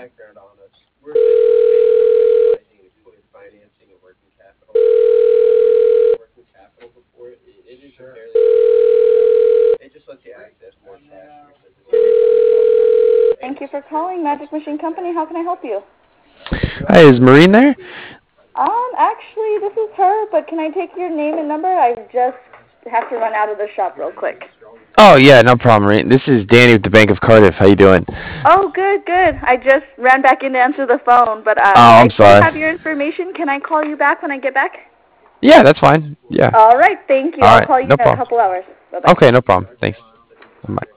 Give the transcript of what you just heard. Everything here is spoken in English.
Thank you for calling Magic Machine Company. How can I help you? Hi, is Maureen there? Actually, this is her, but can I take your name and number? I just have to run out of the shop real quick. Oh yeah, no problem, Maureen. This is Danny with the Bank of Cardiff. How you doing? Oh, good, good. I just ran back in to answer the phone, but Oh, I I'm still sorry. have your information. Can I call you back when I get back? Yeah, that's fine. Yeah. All right, thank you. All I'll right, call you no in a problem. couple hours. Bye-bye. Okay, no problem. Thanks. Bye.